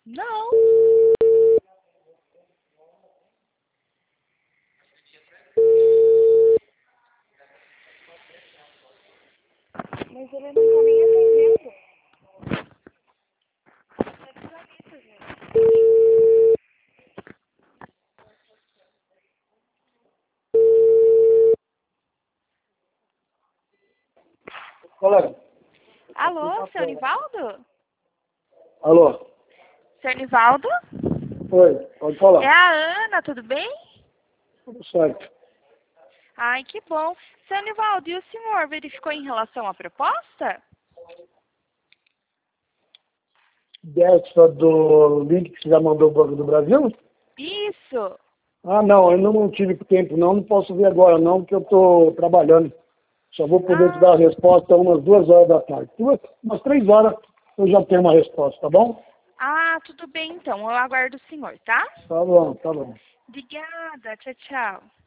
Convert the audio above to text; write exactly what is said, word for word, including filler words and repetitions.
Não. Mas ele não tá nem atendendo. Colega. Alô, seu Nivaldo? Alô? Seu Nivaldo? Oi, pode falar. É a Ana, tudo bem? Tudo certo. Ai, que bom. Seu Nivaldo, e o senhor verificou em relação à proposta? Dessa do link que você já mandou para o Banco do Brasil? Isso. Ah, não, eu não tive tempo não, não posso ver agora não, porque eu estou trabalhando. Só vou poder te dar a Ah, resposta umas duas horas da tarde. Duas, umas três horas eu já tenho uma resposta, tá bom? ah, tudo bem então. Eu aguardo o senhor, tá? Tá bom, tá bom. Obrigada. Tchau, tchau.